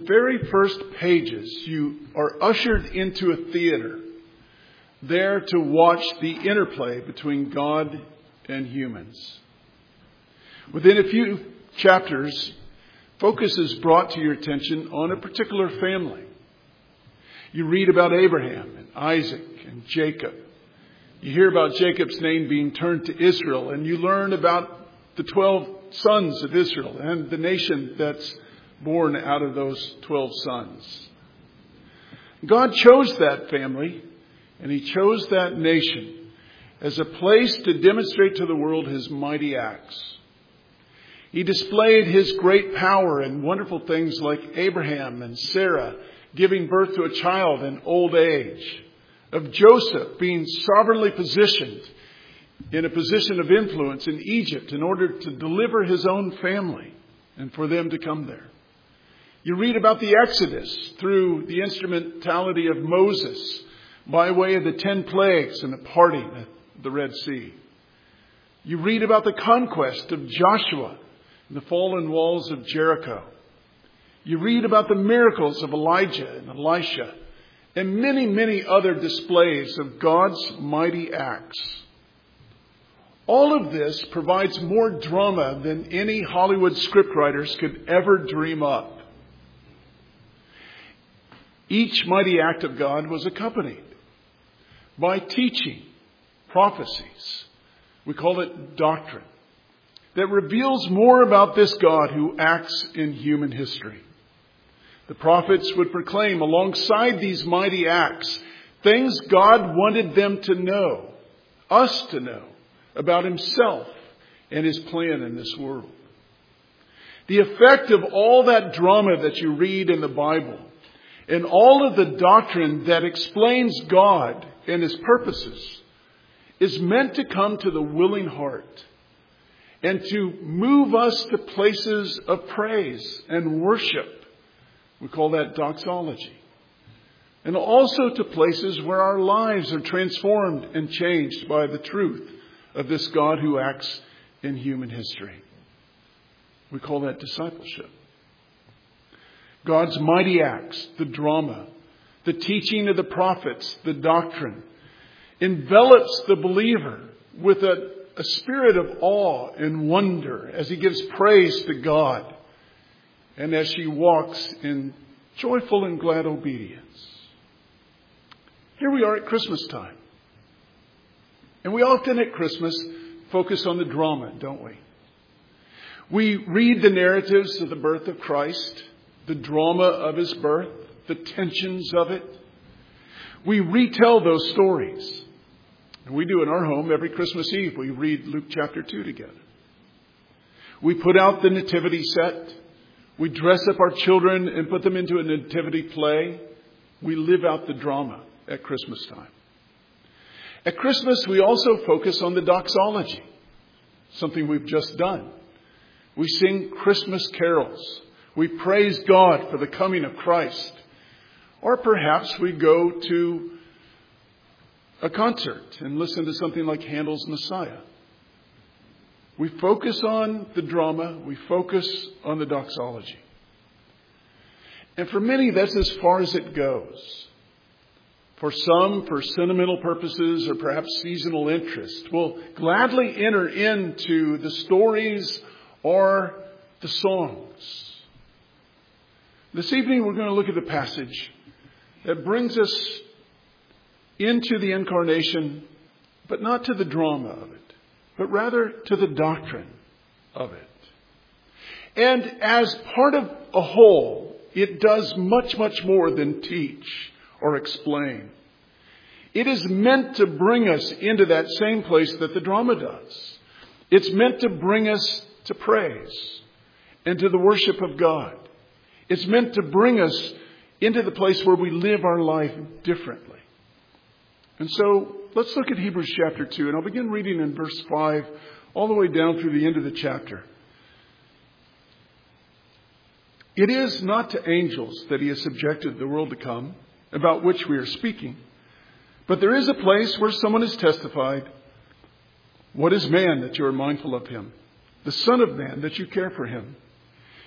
very first pages, you are ushered into a theater, there to watch the interplay between God and humans. Within a few chapters, focus is brought to your attention on a particular family. You read about Abraham and Isaac and Jacob. You hear about Jacob's name being turned to Israel, and you learn about the 12 sons of Israel and the nation that's born out of those 12 sons. God chose that family, and He chose that nation as a place to demonstrate to the world His mighty acts. He displayed His great power in wonderful things like Abraham and Sarah giving birth to a child in old age, of Joseph being sovereignly positioned in a position of influence in Egypt in order to deliver his own family and for them to come there. You read about the Exodus through the instrumentality of Moses by way of the 10 plagues and the parting of the Red Sea. You read about the conquest of Joshua and the fallen walls of Jericho. You read about the miracles of Elijah and Elisha and many, many other displays of God's mighty acts. All of this provides more drama than any Hollywood scriptwriters could ever dream up. Each mighty act of God was accompanied by teaching, prophecies. We call it doctrine, that reveals more about this God who acts in human history. The prophets would proclaim alongside these mighty acts things God wanted them to know, us to know, about Himself and His plan in this world. The effect of all that drama that you read in the Bible and all of the doctrine that explains God and His purposes is meant to come to the willing heart and to move us to places of praise and worship. We call that doxology. And also to places where our lives are transformed and changed by the truth of this God who acts in human history. We call that discipleship. God's mighty acts, the drama, the teaching of the prophets, the doctrine, envelops the believer with a spirit of awe and wonder as he gives praise to God and as she walks in joyful and glad obedience. Here we are at Christmas time. And we often at Christmas focus on the drama, don't we? We read the narratives of the birth of Christ, the drama of His birth, the tensions of it. We retell those stories. And we do in our home every Christmas Eve. We read Luke chapter 2 together. We put out the nativity set. We dress up our children and put them into a nativity play. We live out the drama at Christmas time. At Christmas, we also focus on the doxology, something we've just done. We sing Christmas carols. We praise God for the coming of Christ. Or perhaps we go to a concert and listen to something like Handel's Messiah. We focus on the drama. We focus on the doxology. And for many, that's as far as it goes. For some, for sentimental purposes or perhaps seasonal interest, will gladly enter into the stories or the songs. This evening, we're going to look at the passage that brings us into the incarnation, but not to the drama of it, but rather to the doctrine of it. And as part of a whole, it does much, much more than teach or explain. It is meant to bring us into that same place that the drama does. It's meant to bring us to praise and to the worship of God. It's meant to bring us into the place where we live our life differently. And so let's look at Hebrews chapter 2, and I'll begin reading in verse 5 all the way down through the end of the chapter. It is not to angels that He has subjected the world to come, about which we are speaking. But there is a place where someone has testified, "What is man that you are mindful of him? The Son of Man that you care for him?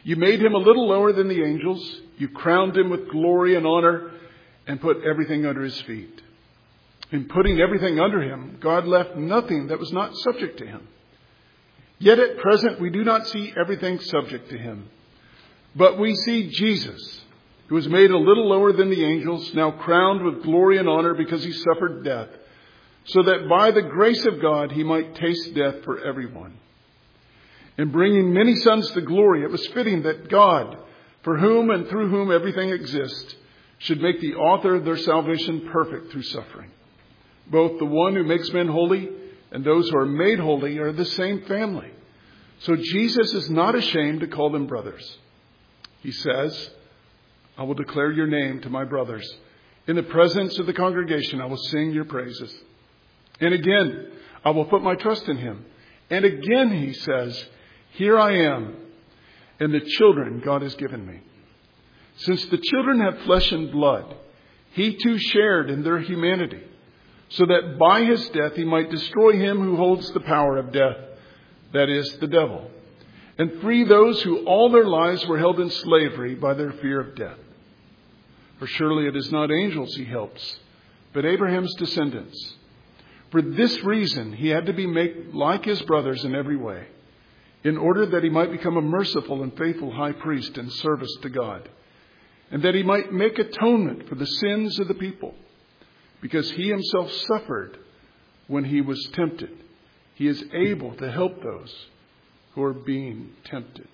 You made him a little lower than the angels. You crowned him with glory and honor and put everything under his feet. In putting everything under him, God left nothing that was not subject to him. Yet at present we do not see everything subject to him. But we see Jesus, who was made a little lower than the angels, now crowned with glory and honor because he suffered death, so that by the grace of God he might taste death for everyone. In bringing many sons to glory, it was fitting that God, for whom and through whom everything exists, should make the author of their salvation perfect through suffering. Both the one who makes men holy and those who are made holy are the same family. So Jesus is not ashamed to call them brothers. He says, I will declare your name to my brothers. In the presence of the congregation, I will sing your praises. And again, I will put my trust in him. And again, he says, here I am, and the children God has given me. Since the children have flesh and blood, he too shared in their humanity, so that by his death he might destroy him who holds the power of death, that is, the devil, and free those who all their lives were held in slavery by their fear of death. For surely it is not angels he helps, but Abraham's descendants. For this reason he had to be made like his brothers in every way, in order that he might become a merciful and faithful high priest in service to God, and that he might make atonement for the sins of the people, because he himself suffered when he was tempted. He is able to help those who are being tempted.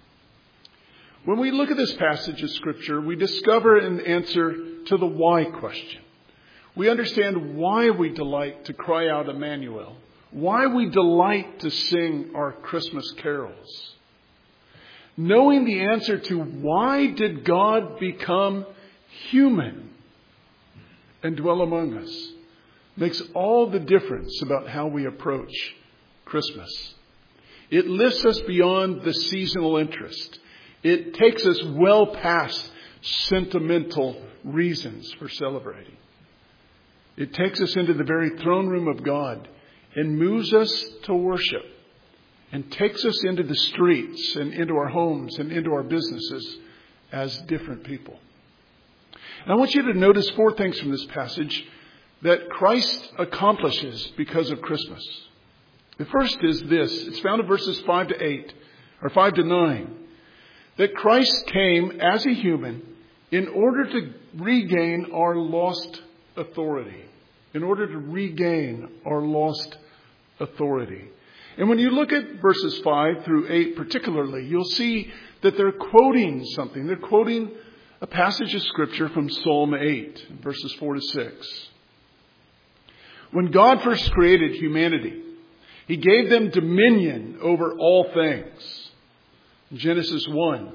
When we look at this passage of Scripture, we discover an answer to the why question. We understand why we delight to cry out Emmanuel, why we delight to sing our Christmas carols. Knowing the answer to why did God become human and dwell among us makes all the difference about how we approach Christmas. It lifts us beyond the seasonal interest. It takes us well past sentimental reasons for celebrating. It takes us into the very throne room of God and moves us to worship and takes us into the streets and into our homes and into our businesses as different people. And I want you to notice 4 things from this passage that Christ accomplishes because of Christmas. The first is this. It's found in verses 5 to 8, or 5 to 9. That Christ came as a human in order to regain our lost authority. In order to regain our lost authority. And when you look at verses 5 through 8 particularly, you'll see that they're quoting something. They're quoting a passage of Scripture from Psalm 8, verses 4 to 6. When God first created humanity, he gave them dominion over all things. In Genesis 1,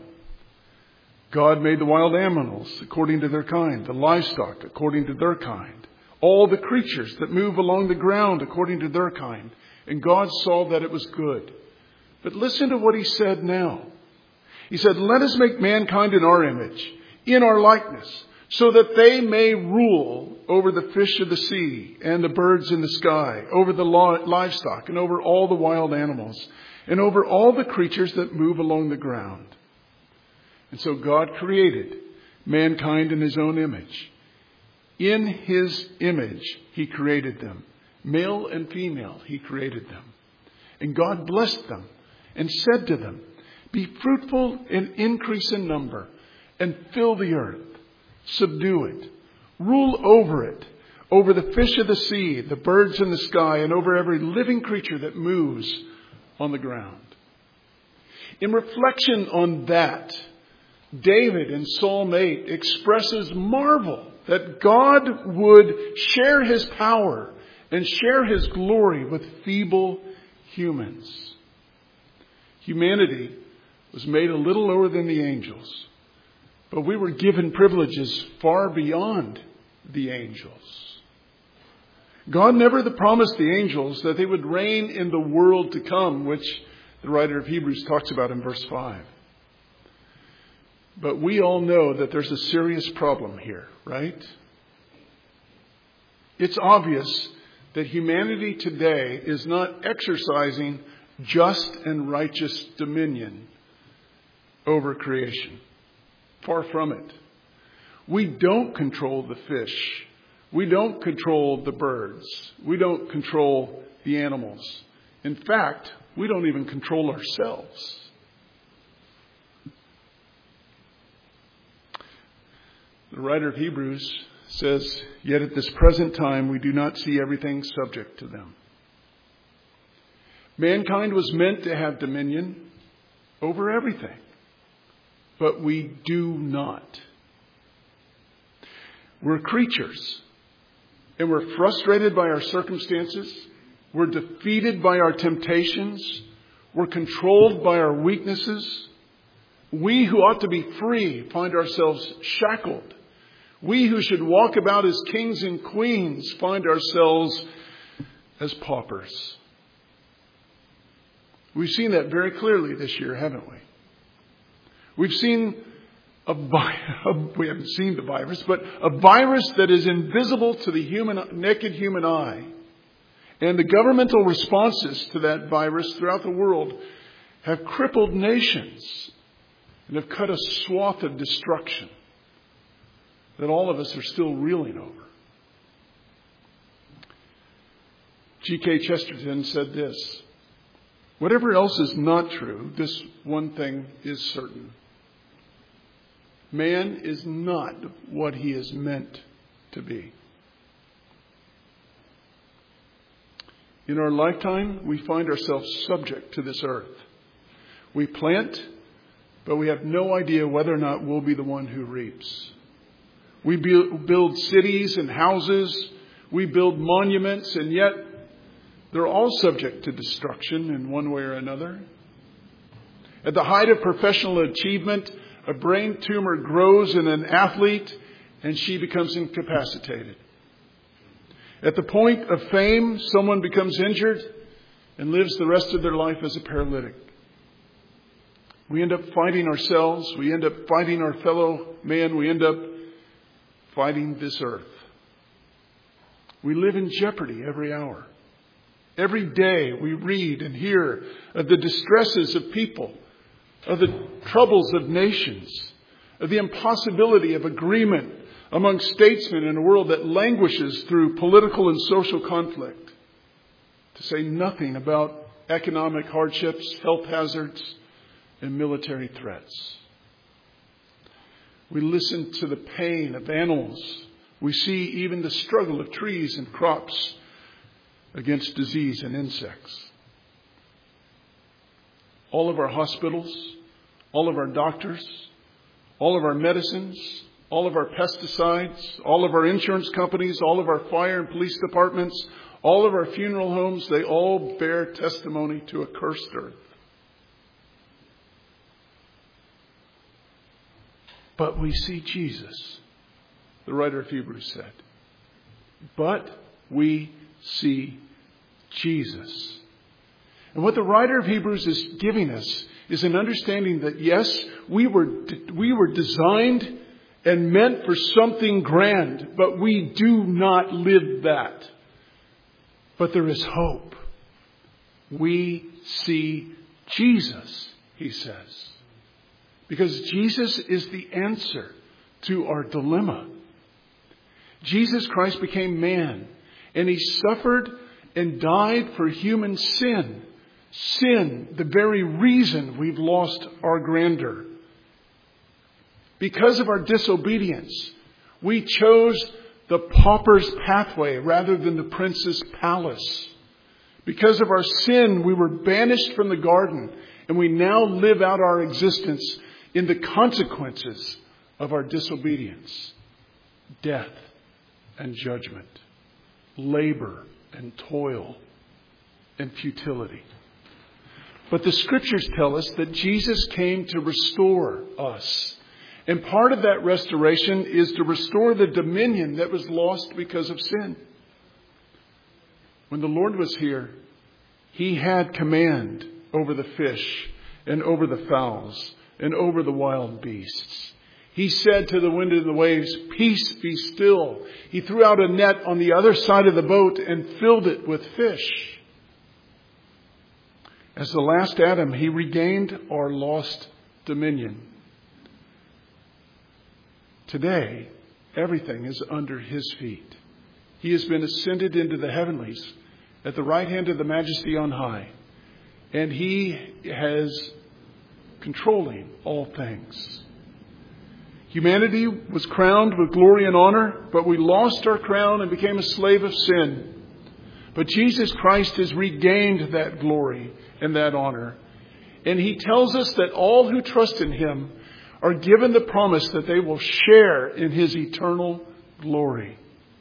God made the wild animals according to their kind, the livestock according to their kind, all the creatures that move along the ground according to their kind. And God saw that it was good. But listen to what he said now. He said, let us make mankind in our image, in our likeness, so that they may rule over the fish of the sea and the birds in the sky, over the livestock and over all the wild animals, and over all the creatures that move along the ground. And so God created mankind in his own image. In his image, he created them. Male and female, he created them. And God blessed them and said to them, be fruitful and increase in number and fill the earth. Subdue it. Rule over it. Over the fish of the sea, the birds in the sky, and over every living creature that moves on the ground. In reflection on that, David in Psalm 8 expresses marvel that God would share his power and share his glory with feeble humans. Humanity was made a little lower than the angels, but we were given privileges far beyond the angels. God never promised the angels that they would reign in the world to come, which the writer of Hebrews talks about in verse 5. But we all know that there's a serious problem here, right? It's obvious that humanity today is not exercising just and righteous dominion over creation. Far from it. We don't control the fish. We don't control the birds. We don't control the animals. In fact, we don't even control ourselves. The writer of Hebrews says, "Yet at this present time we do not see everything subject to them." Mankind was meant to have dominion over everything, but we do not. We're creatures, and we're frustrated by our circumstances. We're defeated by our temptations. We're controlled by our weaknesses. We who ought to be free find ourselves shackled. We who should walk about as kings and queens find ourselves as paupers. We've seen that very clearly this year, haven't we? We've seen we haven't seen the virus, but a virus that is invisible to the naked human eye. And the governmental responses to that virus throughout the world have crippled nations and have cut a swath of destruction that all of us are still reeling over. G.K. Chesterton said this: "Whatever else is not true, this one thing is certain. Man is not what he is meant to be." In our lifetime, we find ourselves subject to this earth. We plant, but we have no idea whether or not we'll be the one who reaps. We build cities and houses. We build monuments, and yet they're all subject to destruction in one way or another. At the height of professional achievement, a brain tumor grows in an athlete, and she becomes incapacitated. At the point of fame, someone becomes injured and lives the rest of their life as a paralytic. We end up fighting ourselves. We end up fighting our fellow man. We end up fighting this earth. We live in jeopardy every hour. Every day we read and hear of the distresses of people, of the troubles of nations, of the impossibility of agreement among statesmen in a world that languishes through political and social conflict, to say nothing about economic hardships, health hazards, and military threats. We listen to the pain of animals. We see even the struggle of trees and crops against disease and insects. All of our hospitals, all of our doctors, all of our medicines, all of our pesticides, all of our insurance companies, all of our fire and police departments, all of our funeral homes, they all bear testimony to a cursed earth. But we see Jesus, the writer of Hebrews said. But we see Jesus. And what the writer of Hebrews is giving us is an understanding that, yes, we were designed and meant for something grand, but we do not live that. But there is hope. We see Jesus, he says. Because Jesus is the answer to our dilemma. Jesus Christ became man, and he suffered and died for human sin. Sin, the very reason we've lost our grandeur. Because of our disobedience, we chose the pauper's pathway rather than the prince's palace. Because of our sin, we were banished from the garden, and we now live out our existence in the consequences of our disobedience. Death and judgment, labor and toil and futility. But the scriptures tell us that Jesus came to restore us. And part of that restoration is to restore the dominion that was lost because of sin. When the Lord was here, he had command over the fish and over the fowls and over the wild beasts. He said to the wind and the waves, "Peace, be still." He threw out a net on the other side of the boat and filled it with fish. As the last Adam, he regained our lost dominion. Today, everything is under His feet. He has been ascended into the heavenlies at the right hand of the Majesty on high. And He has controlling all things. Humanity was crowned with glory and honor, but we lost our crown and became a slave of sin. But Jesus Christ has regained that glory and that honor. And He tells us that all who trust in Him are given the promise that they will share in His eternal glory.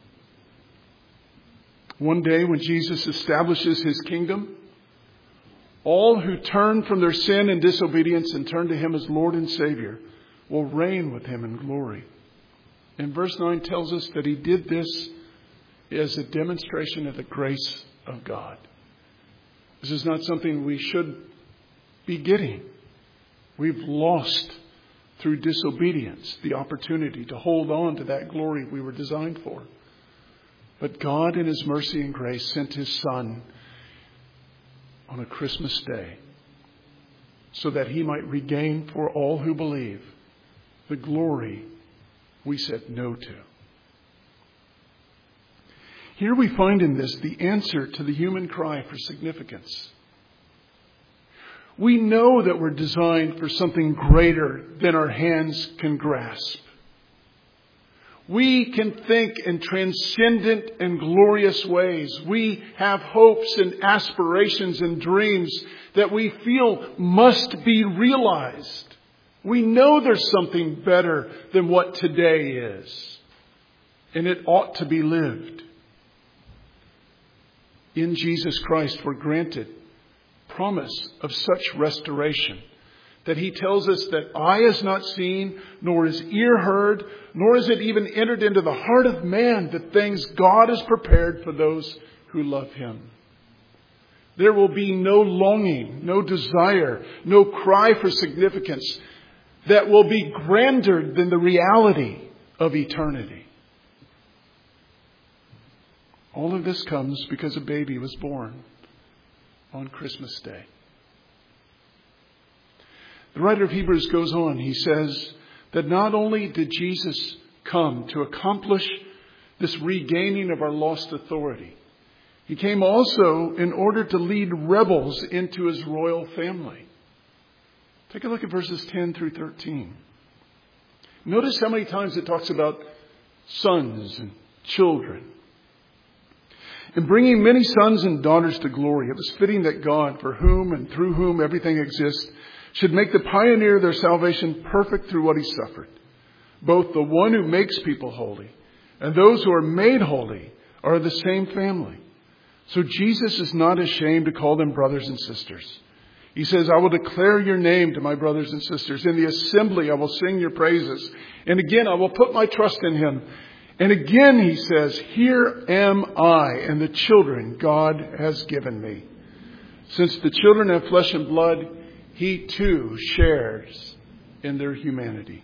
One day when Jesus establishes His kingdom, all who turn from their sin and disobedience and turn to Him as Lord and Savior will reign with Him in glory. And verse 9 tells us that He did this as a demonstration of the grace of God. This is not something we should be getting. We've lost through disobedience the opportunity to hold on to that glory we were designed for. But God in His mercy and grace sent His Son on a Christmas day so that He might regain for all who believe the glory we said no to. Here we find in this the answer to the human cry for significance. We know that we're designed for something greater than our hands can grasp. We can think in transcendent and glorious ways. We have hopes and aspirations and dreams that we feel must be realized. We know there's something better than what today is, and it ought to be lived. In Jesus Christ, we're granted promise of such restoration that He tells us that eye has not seen, nor is ear heard, nor has it even entered into the heart of man the things God has prepared for those who love Him. There will be no longing, no desire, no cry for significance that will be grander than the reality of eternity. All of this comes because a baby was born on Christmas Day. The writer of Hebrews goes on. He says that not only did Jesus come to accomplish this regaining of our lost authority, He came also in order to lead rebels into His royal family. Take a look at verses 10 through 13. Notice how many times it talks about sons and children. In bringing many sons and daughters to glory, it was fitting that God, for whom and through whom everything exists, should make the pioneer of their salvation perfect through what He suffered. Both the one who makes people holy and those who are made holy are of the same family. So Jesus is not ashamed to call them brothers and sisters. He says, I will declare your name to my brothers and sisters. In the assembly I will sing your praises. And again, I will put my trust in Him. And again, He says, here am I and the children God has given me. Since the children have flesh and blood, He too shares in their humanity.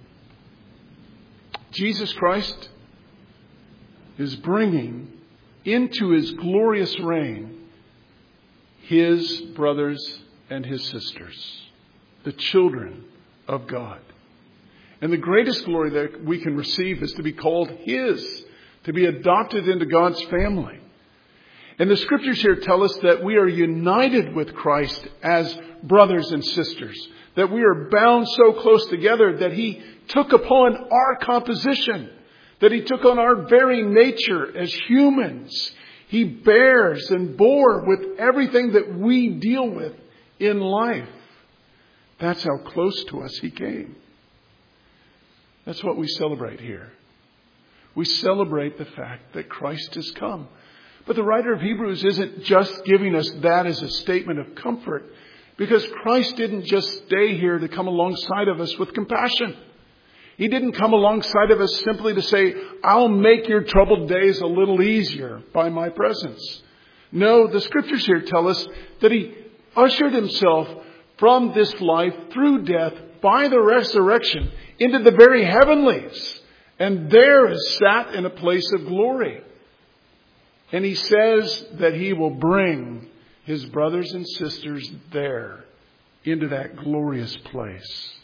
Jesus Christ is bringing into His glorious reign His brothers and His sisters, the children of God. And the greatest glory that we can receive is to be called His, to be adopted into God's family. And the scriptures here tell us that we are united with Christ as brothers and sisters, that we are bound so close together that He took upon our composition, that He took on our very nature as humans. He bears and bore with everything that we deal with in life. That's how close to us He came. That's what we celebrate here. We celebrate the fact that Christ has come. But the writer of Hebrews isn't just giving us that as a statement of comfort, because Christ didn't just stay here to come alongside of us with compassion. He didn't come alongside of us simply to say, I'll make your troubled days a little easier by my presence. No, the scriptures here tell us that He ushered Himself from this life through death by the resurrection into the very heavenlies, and there is sat in a place of glory. And He says that He will bring His brothers and sisters there into that glorious place.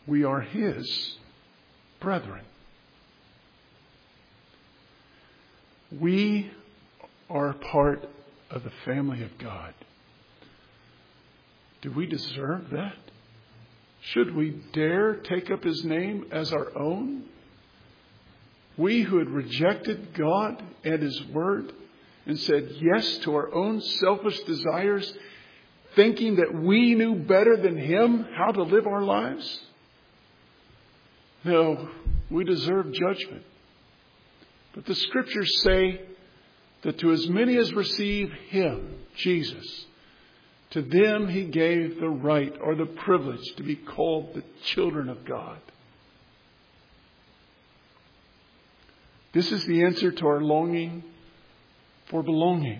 We are His brethren. We are part of the family of God. Do we deserve that? Should we dare take up His name as our own? We who had rejected God and His Word and said yes to our own selfish desires, thinking that we knew better than Him how to live our lives? No, we deserve judgment. But the Scriptures say that to as many as receive Him, Jesus, to them He gave the right or the privilege to be called the children of God. This is the answer to our longing for belonging.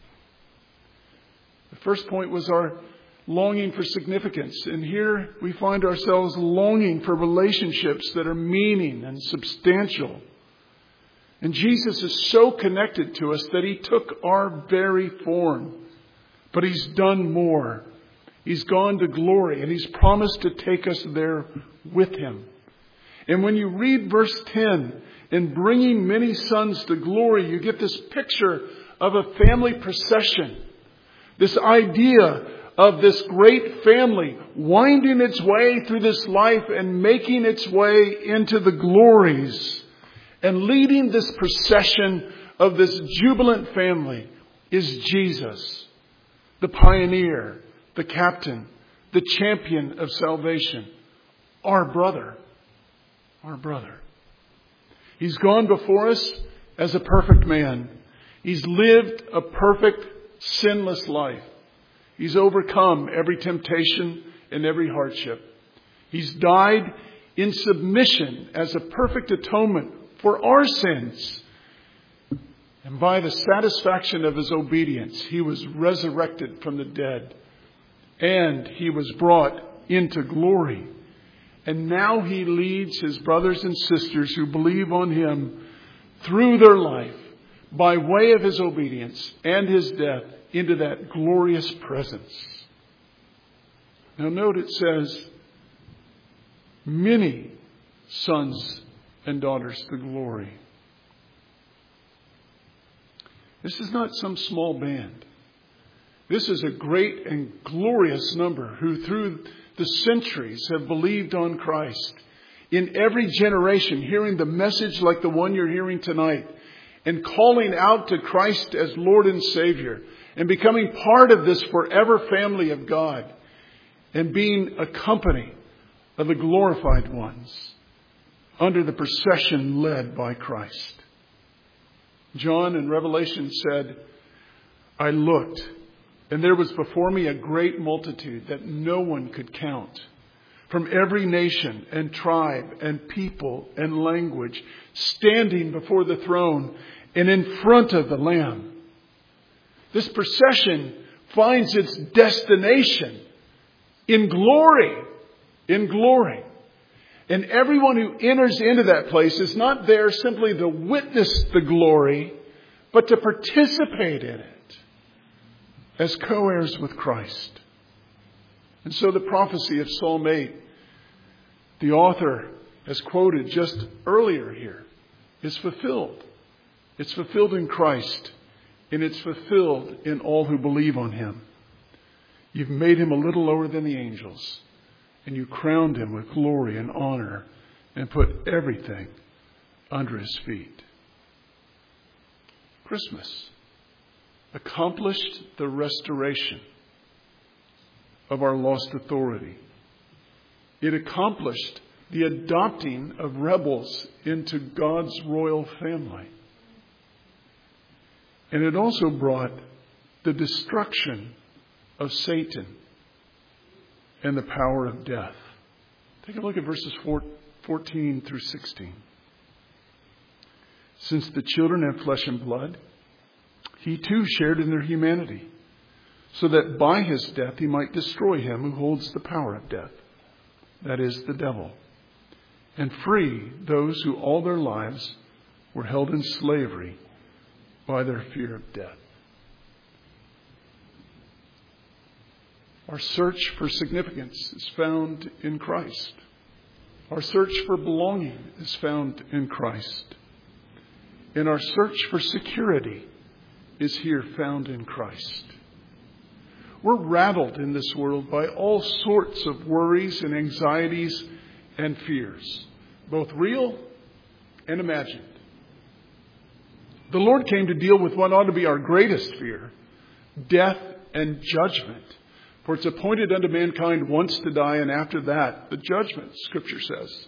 The first point was our longing for significance. And here we find ourselves longing for relationships that are meaning and substantial. And Jesus is so connected to us that He took our very form. But He's done more. He's gone to glory, and He's promised to take us there with Him. And when you read verse 10, in bringing many sons to glory, you get this picture of a family procession. This idea of this great family winding its way through this life and making its way into the glories. And leading this procession of this jubilant family is Jesus, the pioneer, the captain, the champion of salvation, our brother. Our brother. He's gone before us as a perfect man. He's lived a perfect, sinless life. He's overcome every temptation and every hardship. He's died in submission as a perfect atonement for our sins. And by the satisfaction of His obedience, He was resurrected from the dead. And He was brought into glory. And now He leads His brothers and sisters who believe on Him through their life by way of His obedience and His death into that glorious presence. Now note it says, many sons and daughters to glory. This is not some small band. This is a great and glorious number who through the centuries have believed on Christ. In every generation, hearing the message like the one you're hearing tonight, and calling out to Christ as Lord and Savior, and becoming part of this forever family of God, and being a company of the glorified ones under the procession led by Christ. John in Revelation said, I looked, and there was before me a great multitude that no one could count, from every nation and tribe and people and language, standing before the throne and in front of the Lamb. This procession finds its destination in glory. In glory. And everyone who enters into that place is not there simply to witness the glory, but to participate in it as co-heirs with Christ. And so the prophecy of Psalm 8, the author has quoted just earlier here, is fulfilled. It's fulfilled in Christ, and it's fulfilled in all who believe on Him. You've made Him a little lower than the angels, and you crowned Him with glory and honor and put everything under His feet. Christmas accomplished the restoration of our lost authority. It accomplished the adopting of rebels into God's royal family. And it also brought the destruction of Satan and the power of death. Take a look at verses 14 through 16. Since the children have flesh and blood, He too shared in their humanity, so that by His death He might destroy him who holds the power of death, that is, the devil, and free those who all their lives were held in slavery by their fear of death. Our search for significance is found in Christ. Our search for belonging is found in Christ. And our search for security is here found in Christ. We're rattled in this world by all sorts of worries and anxieties and fears, both real and imagined. The Lord came to deal with what ought to be our greatest fear, death and judgment. For it's appointed unto mankind once to die, and after that, the judgment, Scripture says.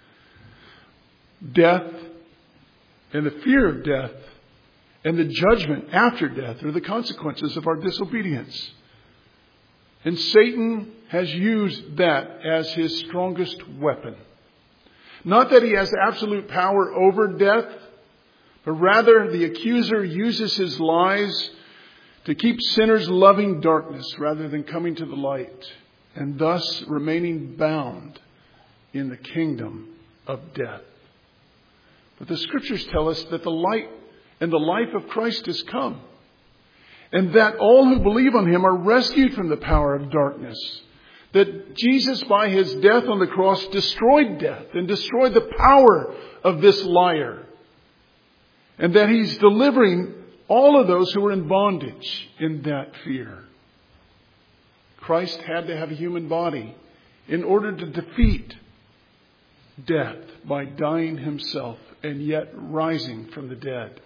Death and the fear of death and the judgment after death are the consequences of our disobedience. And Satan has used that as his strongest weapon. Not that he has absolute power over death, but rather the accuser uses his lies to keep sinners loving darkness rather than coming to the light, and thus remaining bound in the kingdom of death. But the Scriptures tell us that the light and the life of Christ has come, and that all who believe on him are rescued from the power of darkness. That Jesus, by his death on the cross, destroyed death and destroyed the power of this liar. And that he's delivering all of those who are in bondage in that fear. Christ had to have a human body in order to defeat death by dying himself and yet rising from the dead.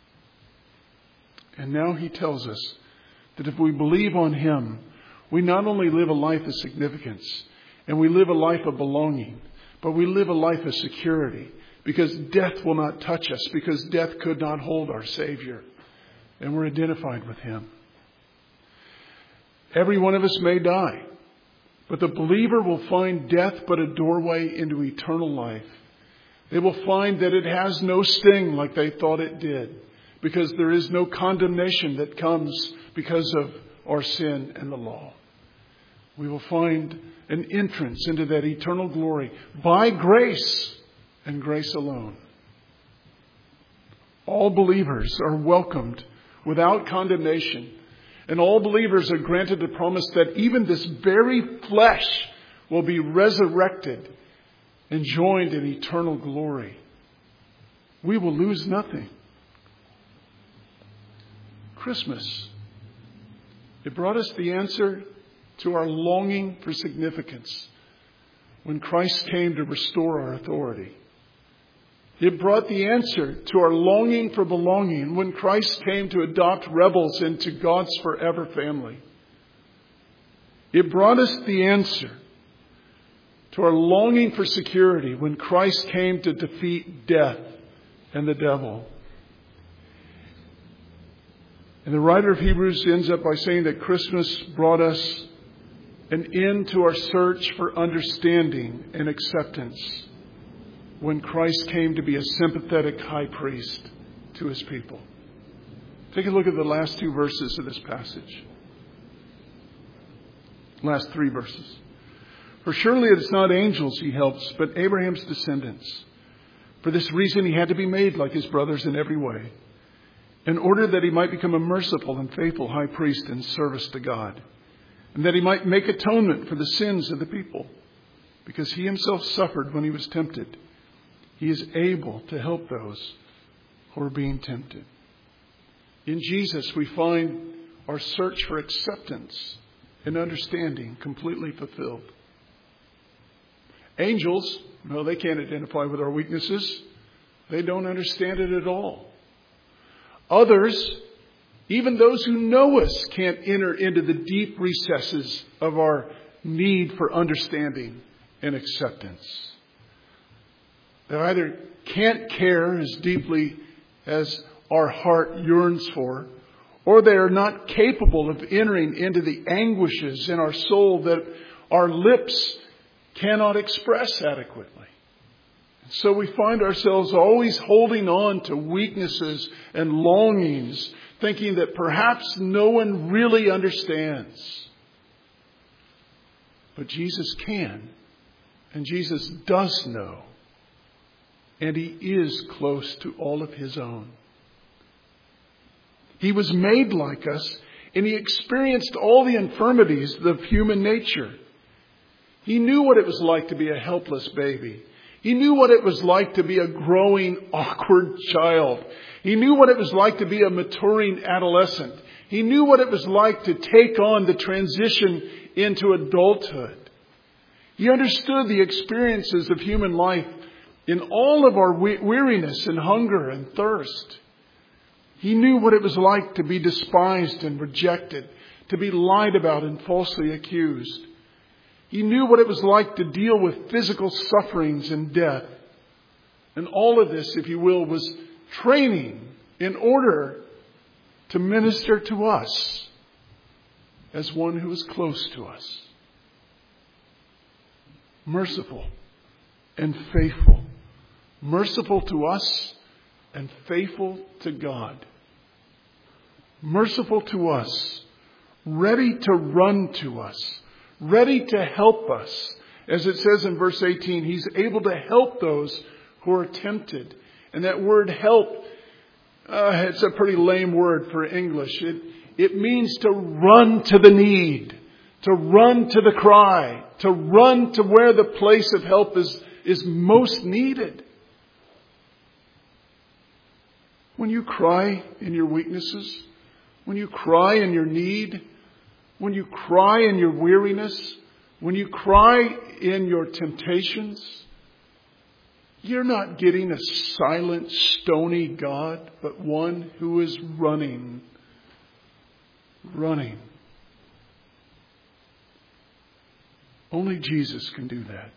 And now he tells us that if we believe on him, we not only live a life of significance and we live a life of belonging, but we live a life of security, because death will not touch us, because death could not hold our Savior. And we're identified with him. Every one of us may die, but the believer will find death but a doorway into eternal life. They will find that it has no sting like they thought it did, because there is no condemnation that comes because of our sin and the law. We will find an entrance into that eternal glory by grace and grace alone. All believers are welcomed without condemnation. And all believers are granted the promise that even this very flesh will be resurrected and joined in eternal glory. We will lose nothing. Christmas, it brought us the answer to our longing for significance when Christ came to restore our authority. It brought the answer to our longing for belonging when Christ came to adopt rebels into God's forever family. It brought us the answer to our longing for security when Christ came to defeat death and the devil. And the writer of Hebrews ends up by saying that Christmas brought us an end to our search for understanding and acceptance when Christ came to be a sympathetic high priest to his people. Take a look at the last two verses of this passage. Last three verses. For surely it is not angels he helps, but Abraham's descendants. For this reason he had to be made like his brothers in every way, in order that he might become a merciful and faithful high priest in service to God, and that he might make atonement for the sins of the people, because he himself suffered when he was tempted. He is able to help those who are being tempted. In Jesus, we find our search for acceptance and understanding completely fulfilled. Angels, no, they can't identify with our weaknesses. They don't understand it at all. Others, even those who know us, can't enter into the deep recesses of our need for understanding and acceptance. They either can't care as deeply as our heart yearns for, or they are not capable of entering into the anguishes in our soul that our lips cannot express adequately. So we find ourselves always holding on to weaknesses and longings, thinking that perhaps no one really understands. But Jesus can, and Jesus does know. And he is close to all of his own. He was made like us, and he experienced all the infirmities of human nature. He knew what it was like to be a helpless baby. He knew what it was like to be a growing, awkward child. He knew what it was like to be a maturing adolescent. He knew what it was like to take on the transition into adulthood. He understood the experiences of human life in all of our weariness and hunger and thirst. He knew what it was like to be despised and rejected, to be lied about and falsely accused. He knew what it was like to deal with physical sufferings and death. And all of this, if you will, was training in order to minister to us as one who is close to us. Merciful and faithful. Merciful to us and faithful to God. Merciful to us. Ready to run to us. Ready to help us. As it says in verse 18, He's able to help those who are tempted. And that word help, it's a pretty lame word for English. It means to run to the need, to run to the cry, to run to where the place of help is most needed. When you cry in your weaknesses, when you cry in your need, when you cry in your weariness, when you cry in your temptations, you're not getting a silent, stony God, but one who is running. Running. Only Jesus can do that.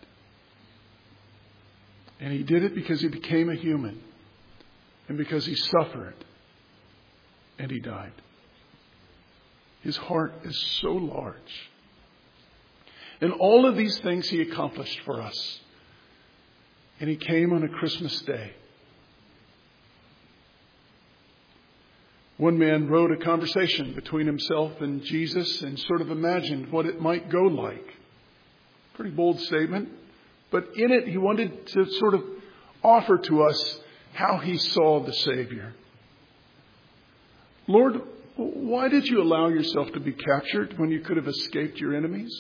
And He did it because He became a human. And because He suffered. And He died. His heart is so large. And all of these things He accomplished for us. And He came on a Christmas day. One man wrote a conversation between himself and Jesus and sort of imagined what it might go like. Pretty bold statement. But in it, he wanted to sort of offer to us how he saw the Savior. Lord, why did you allow yourself to be captured when you could have escaped your enemies?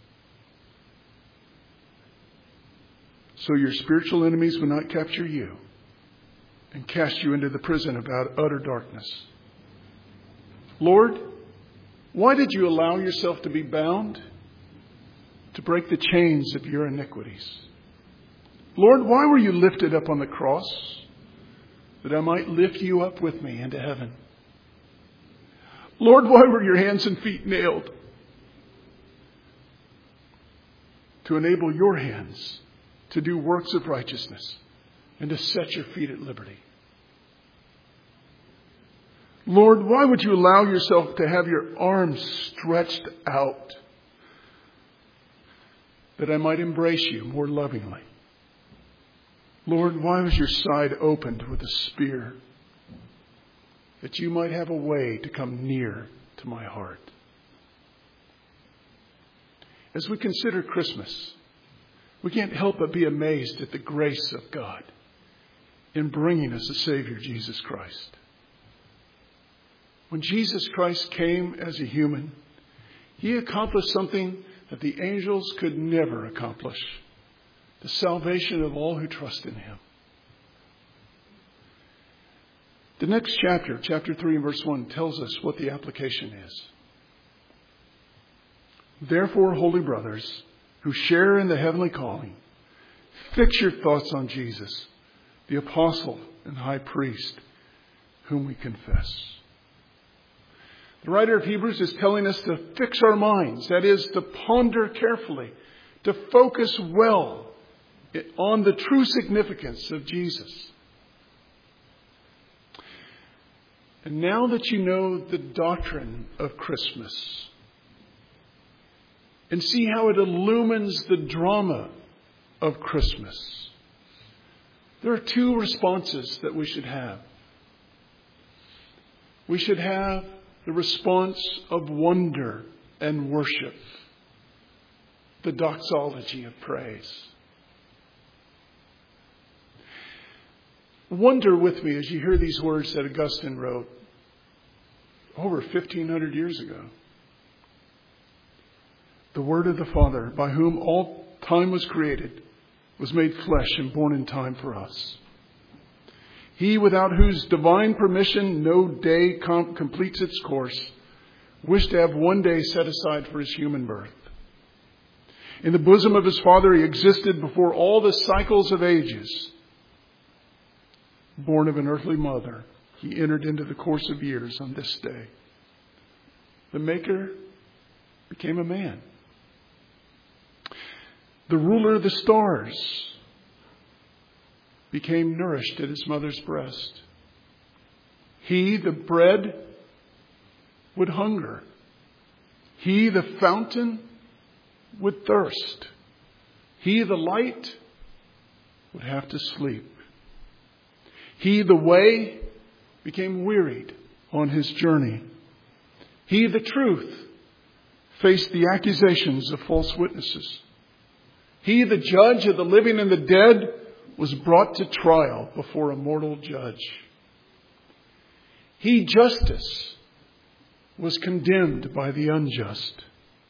So your spiritual enemies would not capture you and cast you into the prison of utter darkness. Lord, why did you allow yourself to be bound? To break the chains of your iniquities. Lord, why were you lifted up on the cross? That I might lift you up with me into heaven. Lord, why were your hands and feet nailed? To enable your hands to do works of righteousness and to set your feet at liberty. Lord, why would you allow yourself to have your arms stretched out? That I might embrace you more lovingly. Lord, why was your side opened with a spear? That you might have a way to come near to my heart. As we consider Christmas, we can't help but be amazed at the grace of God in bringing us a Savior, Jesus Christ. When Jesus Christ came as a human, He accomplished something that the angels could never accomplish. The salvation of all who trust in Him. The next chapter, chapter 3 and verse 1, tells us what the application is. Therefore, holy brothers, who share in the heavenly calling, fix your thoughts on Jesus, the apostle and high priest, whom we confess. The writer of Hebrews is telling us to fix our minds, that is, to ponder carefully, to focus well on the true significance of Jesus. And now that you know the doctrine of Christmas, and see how it illumines the drama of Christmas, there are two responses that we should have. We should have the response of wonder and worship, the doxology of praise. Wonder with me as you hear these words that Augustine wrote over 1,500 years ago. the Word of the Father, by whom all time was created, was made flesh and born in time for us. He, without whose divine permission no day completes its course, wished to have one day set aside for his human birth. In the bosom of his Father, he existed before all the cycles of ages. Born of an earthly mother, he entered into the course of years on this day. The Maker became a man. The ruler of the stars became nourished at his mother's breast. He, the bread, would hunger. He, the fountain, would thirst. He, the light, would have to sleep. He, the way, became wearied on his journey. He, the truth, faced the accusations of false witnesses. He, the judge of the living and the dead, was brought to trial before a mortal judge. He, justice, was condemned by the unjust.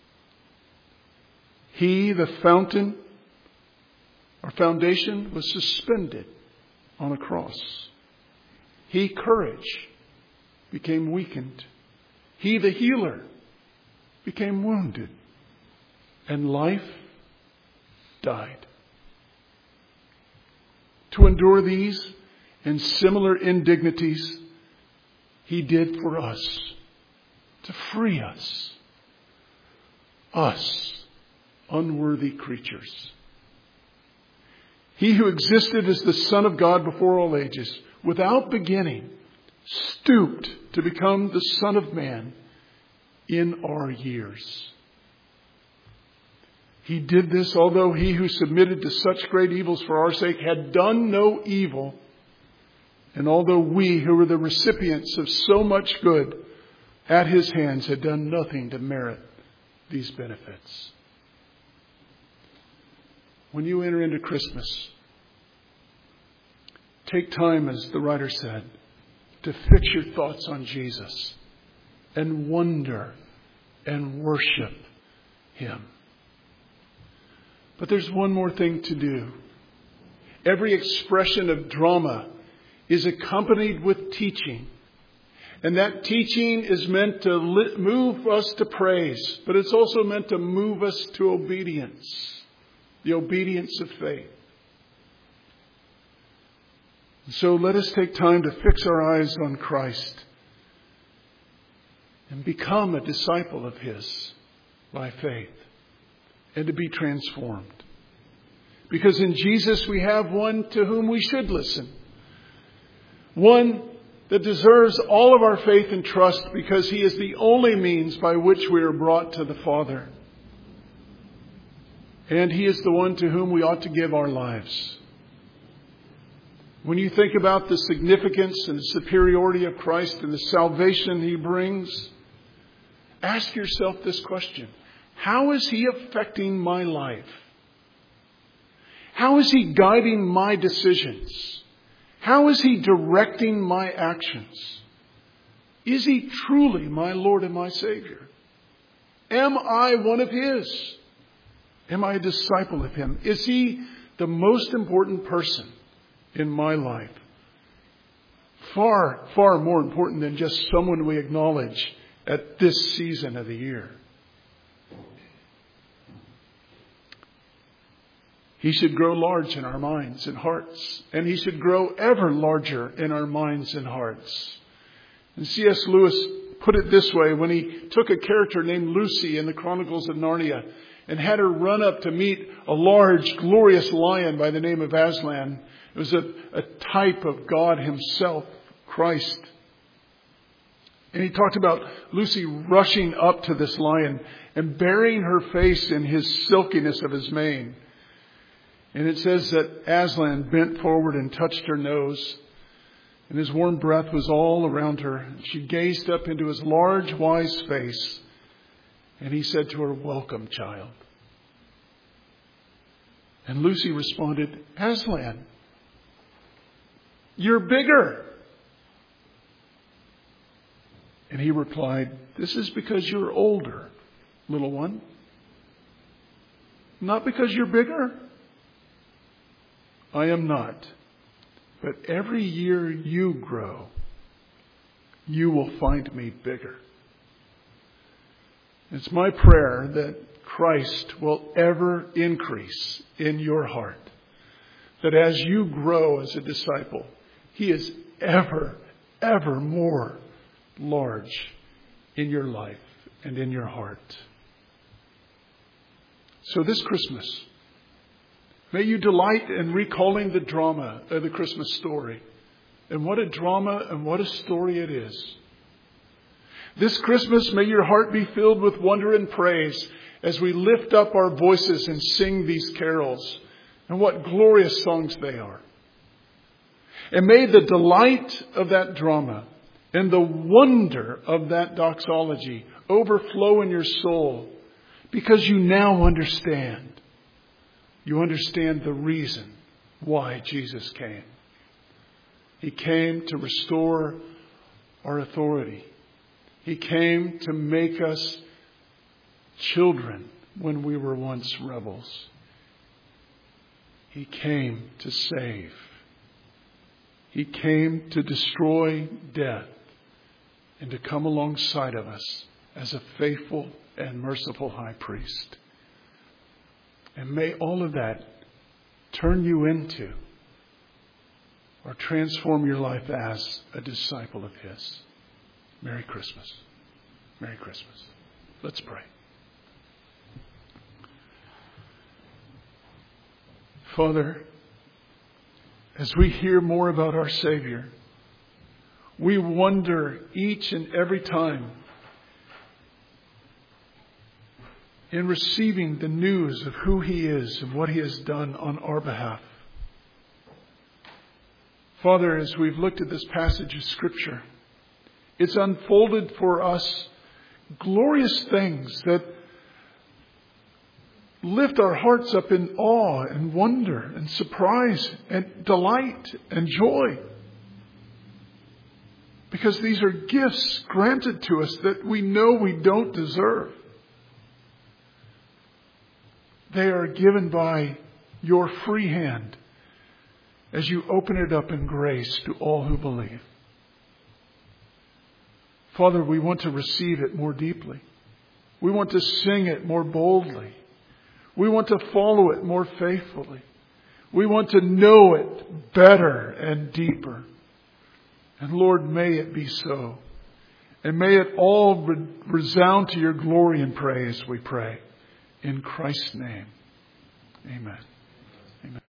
He, the fountain, or foundation, was suspended on a cross. He, courage, became weakened. He, the healer, became wounded. And life died. To endure these and similar indignities, he did for us, to free us, unworthy creatures. He who existed as the Son of God before all ages, without beginning, stooped to become the Son of Man in our years. He did this although he who submitted to such great evils for our sake had done no evil, and although we who were the recipients of so much good at his hands had done nothing to merit these benefits. When you enter into Christmas, take time, as the writer said, to fix your thoughts on Jesus and wonder and worship him. But there's one more thing to do. Every expression of drama is accompanied with teaching. And that teaching is meant to move us to praise, but it's also meant to move us to obedience, the obedience of faith. So let us take time to fix our eyes on Christ and become a disciple of his by faith and to be transformed. Because in Jesus we have one to whom we should listen. One that deserves all of our faith and trust because he is the only means by which we are brought to the Father. And he is the one to whom we ought to give our lives. When you think about the significance and the superiority of Christ and the salvation he brings, ask yourself this question. How is he affecting my life? How is he guiding my decisions? How is he directing my actions? Is he truly my Lord and my Savior? Am I one of his? Am I a disciple of him? Is he the most important person in my life? Far, far more important than just someone we acknowledge at this season of the year. He should grow large in our minds and hearts. And he should grow ever larger in our minds and hearts. And C.S. Lewis put it this way when he took a character named Lucy in the Chronicles of Narnia and had her run up to meet a large, glorious lion by the name of Aslan. It was a type of God himself, Christ. And he talked about Lucy rushing up to this lion and burying her face in his silkiness of his mane. And it says that Aslan bent forward and touched her nose, and his warm breath was all around her. She gazed up into his large, wise face, and he said to her, "Welcome, child." And Lucy responded, "Aslan, you're bigger." And he replied, "This is because you're older, little one. Not because you're bigger. I am not. But every year you grow, you will find me bigger. It's my prayer that Christ will ever increase in your heart. That as you grow as a disciple, He is ever more large in your life and in your heart. So this Christmas, may you delight in recalling the drama of the Christmas story. And what a drama and what a story it is. This Christmas, may your heart be filled with wonder and praise as we lift up our voices and sing these carols. And what glorious songs they are. And may the delight of that drama and the wonder of that doxology overflow in your soul, because you now understand. You understand the reason why Jesus came. He came to restore our authority. He came to make us children when we were once rebels. He came to save. He came to destroy death and to come alongside of us as a faithful and merciful high priest. And may all of that turn you into or transform your life as a disciple of His. Merry Christmas. Merry Christmas. Let's pray. Father, as we hear more about our Savior, we wonder each and every time in receiving the news of who He is and what He has done on our behalf. Father, as we've looked at this passage of Scripture, it's unfolded for us glorious things that lift our hearts up in awe and wonder and surprise and delight and joy. Because these are gifts granted to us that we know we don't deserve. They are given by your free hand as you open it up in grace to all who believe. Father, we want to receive it more deeply. We want to sing it more boldly. We want to follow it more faithfully. We want to know it better and deeper. And Lord, may it be so. And may it all resound to your glory and praise, we pray. In Christ's name, amen.